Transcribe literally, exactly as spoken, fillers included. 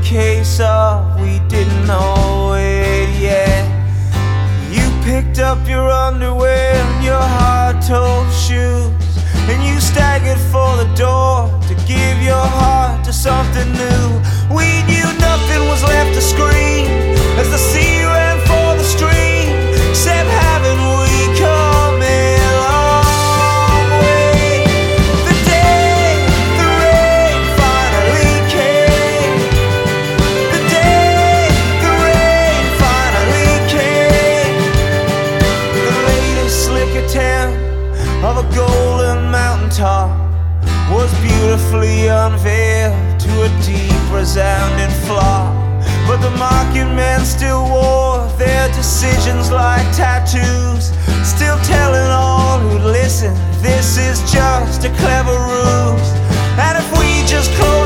case of we didn't know it yet. You picked up your underwear and your hard-toed shoes, and you staggered for the door to give your heart to something new. We knew nothing was left to scream as the sea ran for the stream, except haven't we come a long way? The day the rain finally came, the day the rain finally came, the latest slick attempt of a golden mountaintop was beautifully unveiled to a deep resounding flop. But the mocking men still wore their decisions like tattoos, still telling all who'd listen, this is just a clever ruse. And if we just close